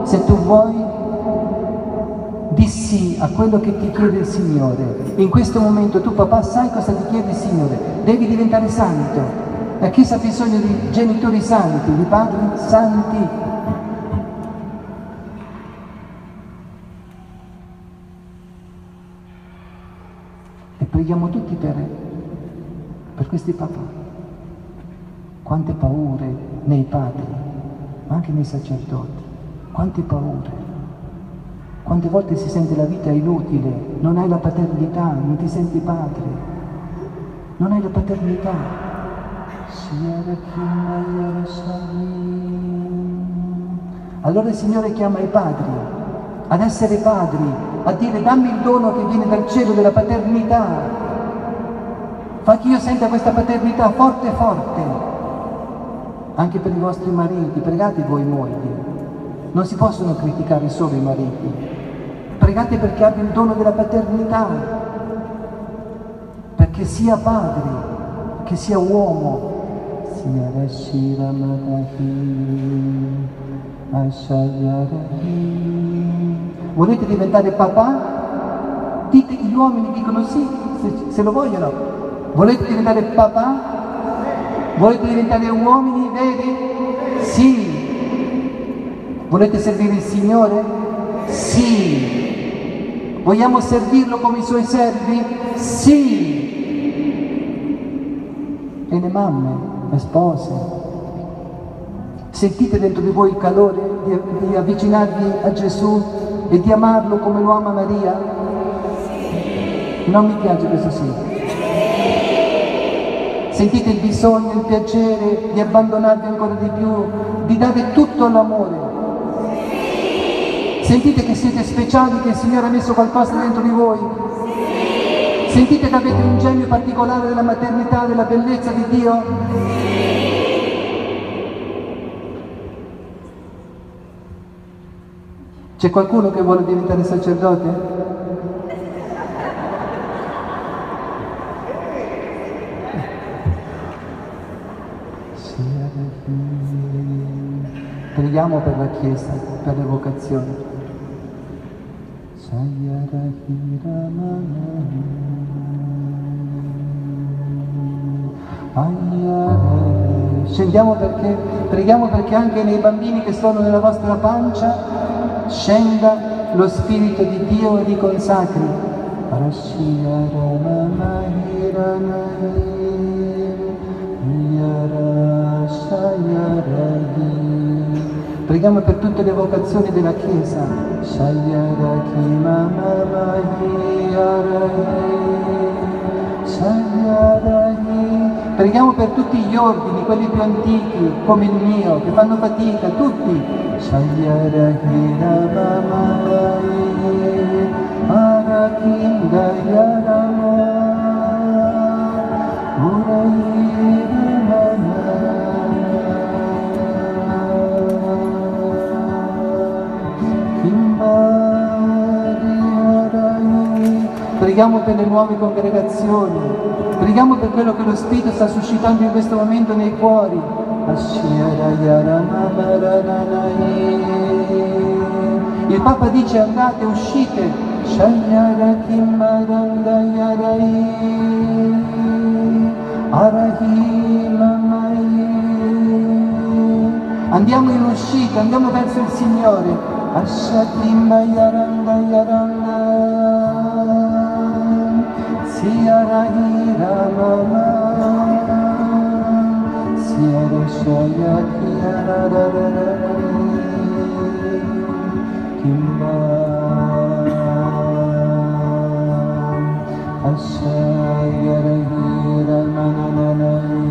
di sì a quello che ti chiede il Signore. In questo momento tu papà sai cosa ti chiede il Signore, devi diventare santo. La Chiesa ha bisogno di genitori santi, di padri santi. E preghiamo tutti per questi papà. Quante paure nei padri, ma anche nei sacerdoti. Quante paure. Quante volte si sente la vita inutile, non hai la paternità, non ti senti padre. Non hai la paternità. Allora il Signore chiama i padri ad essere padri, a dire dammi il dono che viene dal cielo della paternità, fa che io senta questa paternità forte forte. Anche per i vostri mariti, pregate voi mogli, non si possono criticare solo i mariti, pregate perché abbia il dono della paternità, perché sia padre, che sia uomo. Volete diventare papà? Dite, gli uomini dicono sì, se lo vogliono. Volete diventare papà? Volete diventare uomini veri? Sì. Volete servire il Signore? Sì. Vogliamo servirlo come i suoi servi? Sì. E le mamme, le spose, sentite dentro di voi il calore di avvicinarvi a Gesù e di amarlo come lo ama Maria? Non mi piace questo sì. Sentite il bisogno, il piacere di abbandonarvi ancora di più, di dare tutto all'amore. Sentite che siete speciali, che il Signore ha messo qualcosa dentro di voi. Sentite che avete un genio particolare della maternità, della bellezza di Dio? C'è qualcuno che vuole diventare sacerdote? Preghiamo per la Chiesa, per le vocazioni. Scendiamo perché, preghiamo perché anche nei bambini che sono nella vostra pancia scenda lo Spirito di Dio e li consacri. Preghiamo per tutte le vocazioni della Chiesa. Preghiamo per tutti gli ordini, quelli più antichi, come il mio, che fanno fatica, tutti. Preghiamo per le nuove congregazioni, preghiamo per quello che lo Spirito sta suscitando in questo momento nei cuori. Il Papa dice andate, uscite. Arahim Andiamo in uscita, andiamo verso il Signore. Ashatimba yaranda yaranda, Siyarahira mama, Siyarashayaki yarararari, Kimba, Ashayarahira manananari,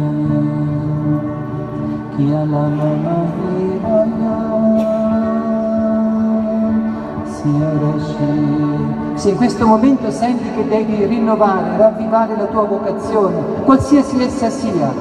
Se in questo momento senti che devi rinnovare, ravvivare la tua vocazione, qualsiasi essa sia,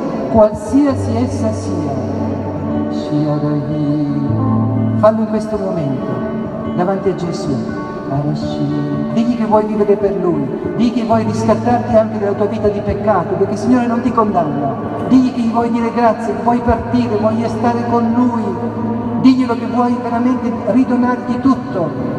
fallo in questo momento, davanti a Gesù. Digli che vuoi vivere per Lui, digli che vuoi riscattarti anche dalla tua vita di peccato, perché il Signore non ti condanna. Digli che gli vuoi dire grazie, che vuoi partire, vuoi stare con Lui. Diglielo che vuoi veramente ridonargli tutto.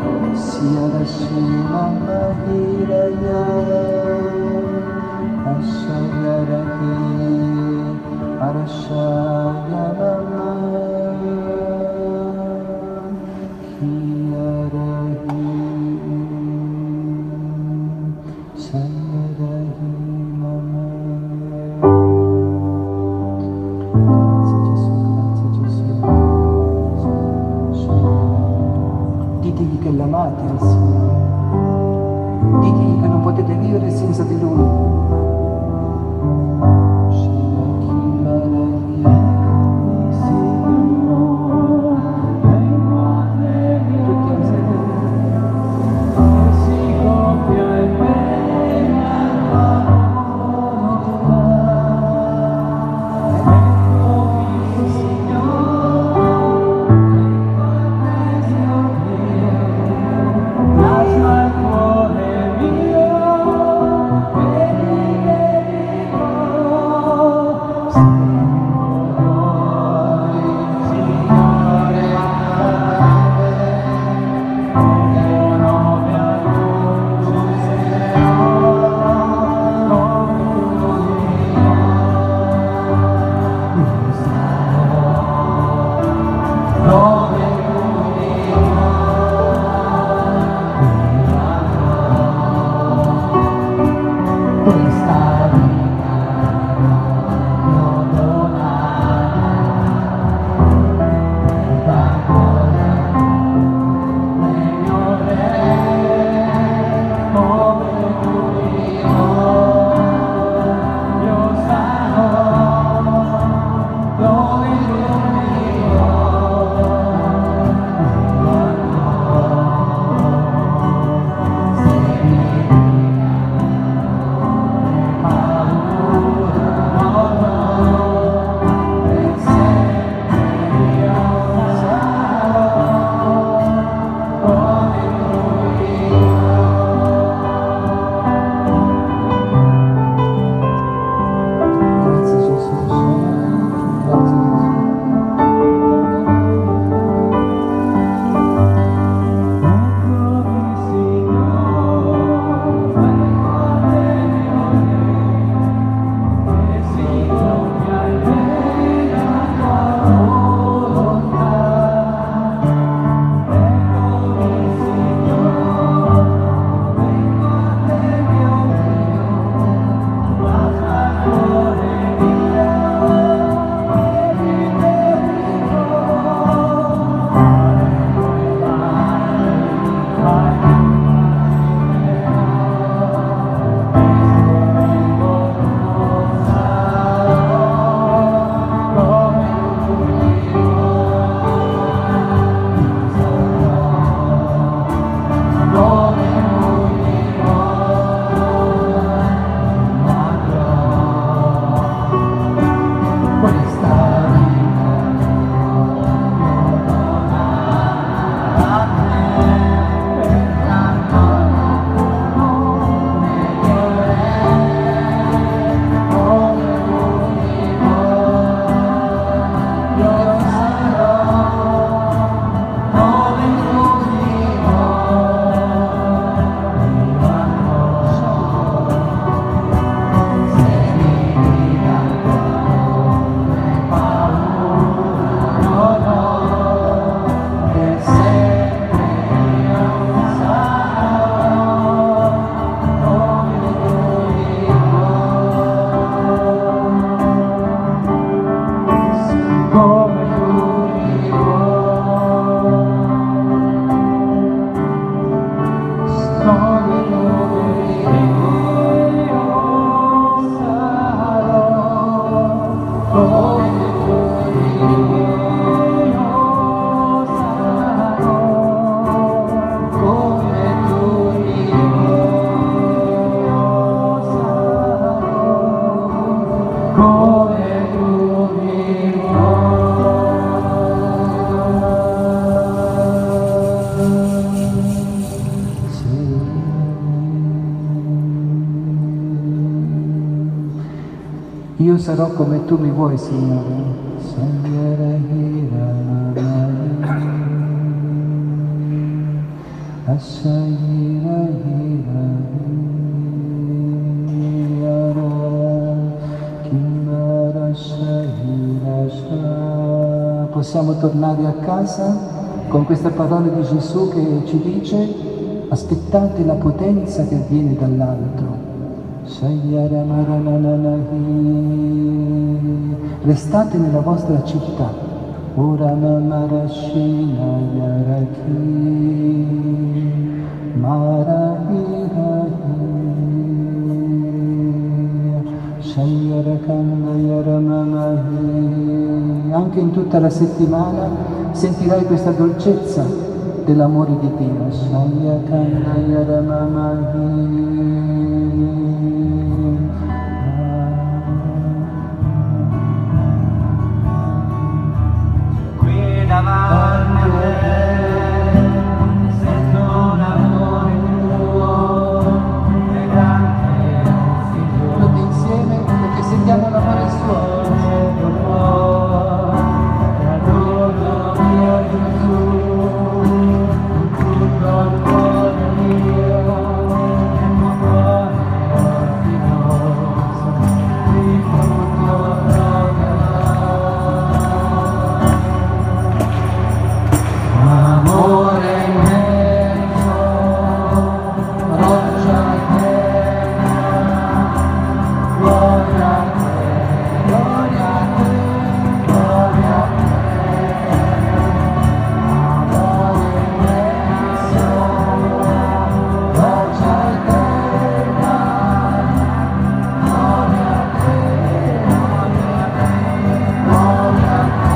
Ditegli che l'amate al Signore, ditegli che non potete vivere senza di Lui. sarò come tu mi vuoi, Signore. Possiamo tornare a casa con queste parole di Gesù che ci dice: aspettate la potenza che viene dall'alto. Restate nella vostra città. Ora Marashina Yaraki Marahirahi Shayarakanda Yaramamahi. Anche in tutta la settimana sentirai questa dolcezza dell'amore di Dio. Shayakanda Yaramamahi. Davanti a te sento l'amore tuo e grande tutti insieme perché sentiamo l'amore suo. Adoro mio Gesù, tutto il cuore mio e il tuo cuore ordinoso di tutto amore immenso, roccia eterna, gloria a te, gloria a te, gloria a te. Amore immenso, roccia eterna, gloria a te, gloria a te, gloria a te.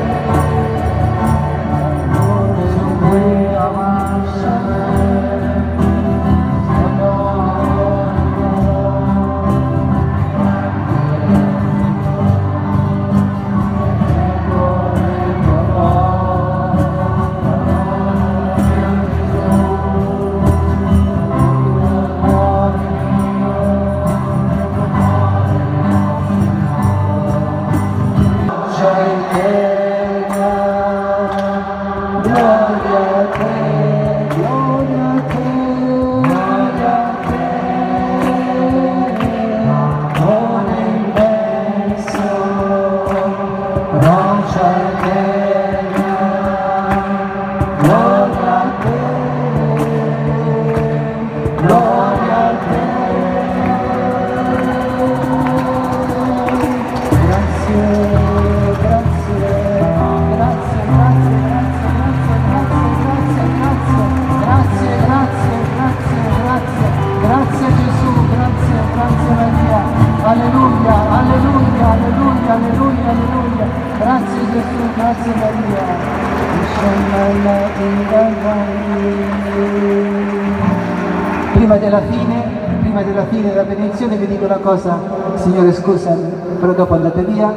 Prima della fine della benedizione vi dico una cosa, Signore scusa, però dopo andate via.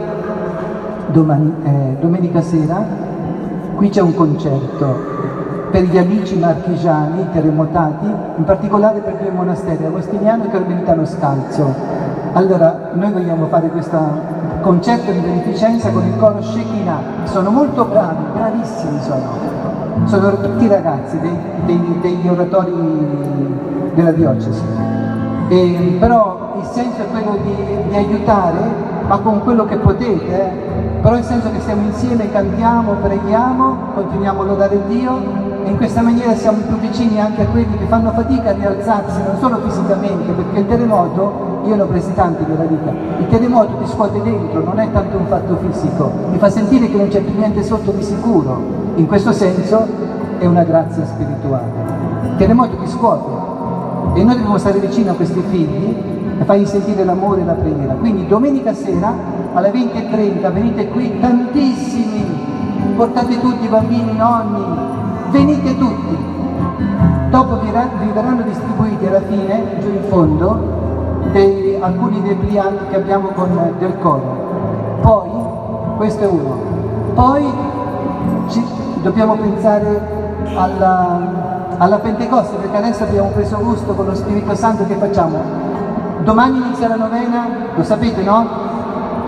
Domenica sera qui c'è un concerto per gli amici marchigiani terremotati, in particolare per due monasteri, Agostiniano e Carmelitano Scalzo. Allora noi vogliamo fare questo concerto di beneficenza con il coro Shekinah. Sono molto bravi, bravissimi sono tutti ragazzi degli oratori della diocesi, però il senso è quello di aiutare, ma con quello che potete, però il senso che stiamo insieme, cantiamo, preghiamo, continuiamo a lodare Dio e in questa maniera siamo più vicini anche a quelli che fanno fatica a rialzarsi, non solo fisicamente, perché il terremoto, io ne ho presi tanti nella vita, il terremoto ti scuote dentro, non è tanto un fatto fisico, ti fa sentire che non c'è più niente sotto di sicuro. In questo senso è una grazia spirituale. Il terremoto ti scuote e noi dobbiamo stare vicino a questi figli e fargli sentire l'amore e la preghiera. Quindi domenica sera alle 20:30 venite qui, tantissimi, portate tutti i bambini, i nonni, venite tutti. Dopo vi verranno distribuiti alla fine, giù in fondo, alcuni dei plianti che abbiamo del coro. Poi, questo è uno, poi dobbiamo pensare alla Pentecoste, perché adesso abbiamo preso gusto con lo Spirito Santo. Che facciamo? Domani inizia la novena, lo sapete, no?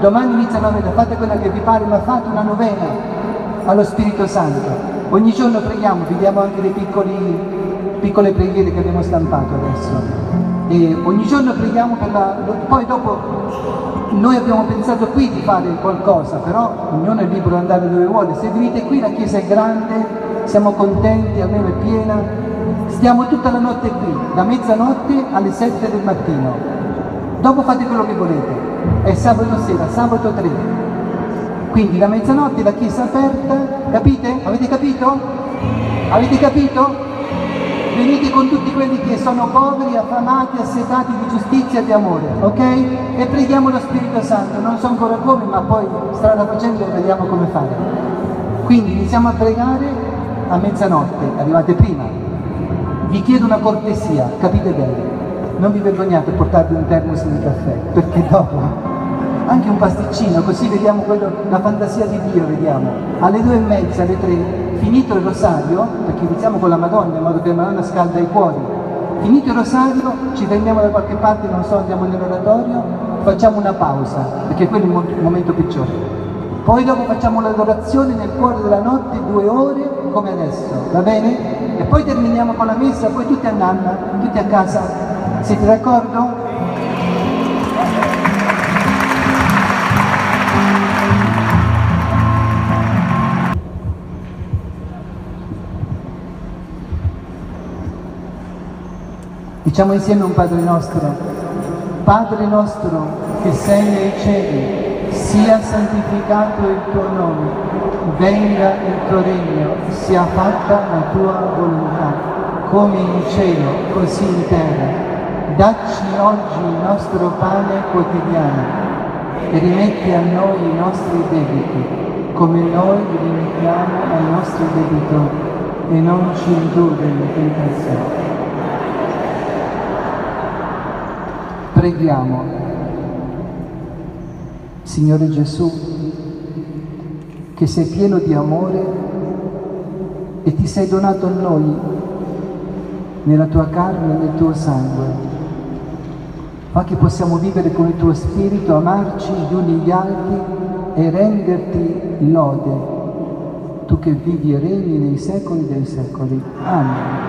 domani inizia la novena, fate quella che vi pare, ma fate una novena allo Spirito Santo. Ogni giorno preghiamo, vi diamo anche le piccole preghiere che abbiamo stampato adesso. E ogni giorno preghiamo per poi dopo noi abbiamo pensato qui di fare qualcosa, però ognuno è libero di andare dove vuole. Se venite qui la chiesa è grande, siamo contenti, almeno è piena, stiamo tutta la notte qui, da mezzanotte alle 7 del mattino. Dopo fate quello che volete, è sabato sera, sabato 3. Quindi da mezzanotte la chiesa è aperta, capite? Avete capito? Avete capito? Venite con tutti quelli che sono poveri, affamati, assetati di giustizia e di amore, ok? E preghiamo lo Spirito Santo, non so ancora come, ma poi strada facendo vediamo come fare. Quindi iniziamo a pregare a mezzanotte, arrivate prima. Vi chiedo una cortesia, capite bene, non vi vergognate a portarvi un termos di caffè, perché dopo anche un pasticcino, così vediamo la fantasia di Dio, vediamo. Alle 2:30, alle 3, finito il rosario, perché iniziamo con la Madonna, in modo che la Madonna scalda i cuori. Finito il rosario, ci fermiamo da qualche parte, non so, andiamo nell'oratorio, facciamo una pausa, perché quello è il momento peggiore. Poi dopo facciamo l'adorazione nel cuore della notte, 2 ore, come adesso, va bene? E poi terminiamo con la messa, poi tutti a nanna, tutti a casa. Siete d'accordo? Diciamo insieme un Padre nostro. Padre nostro che sei nei cieli, sia santificato il tuo nome, venga il tuo regno, sia fatta la tua volontà, come in cielo, così in terra. Dacci oggi il nostro pane quotidiano e rimetti a noi i nostri debiti, come noi rimettiamo ai nostri debitori, e non ci indurre in tentazione. Preghiamo. Signore Gesù, che sei pieno di amore e ti sei donato a noi nella tua carne e nel tuo sangue, fa che possiamo vivere con il tuo spirito, amarci gli uni gli altri e renderti lode, tu che vivi e regni nei secoli dei secoli. Amen.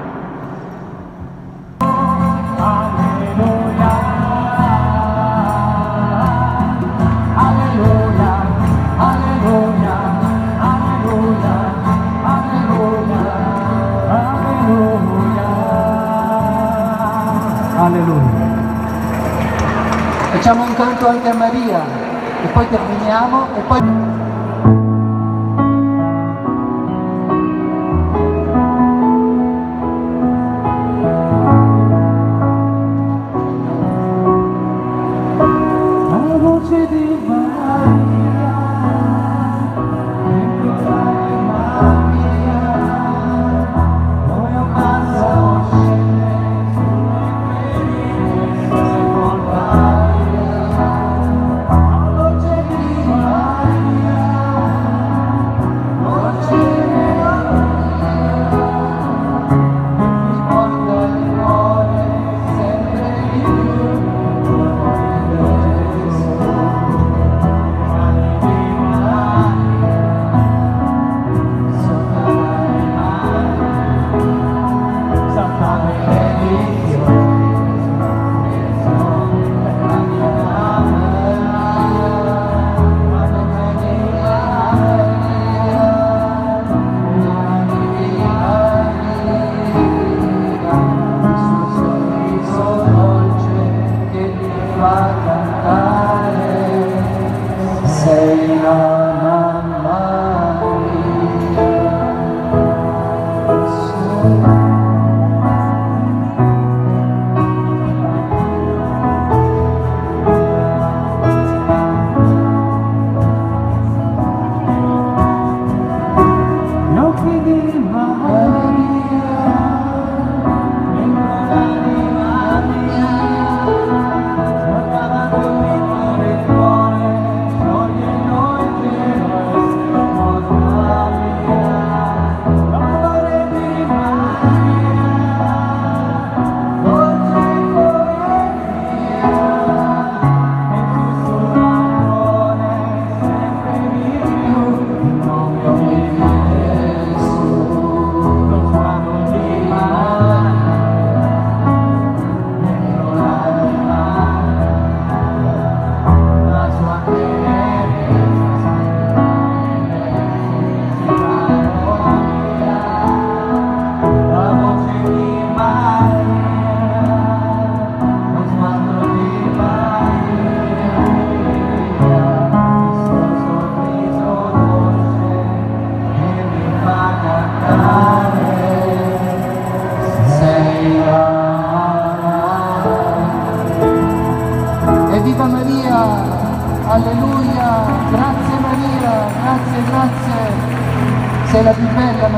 Alleluia. Facciamo un canto anche a Maria e poi terminiamo e poi... Viva Maria, alleluia, grazie Maria, grazie, sei la più bella Maria.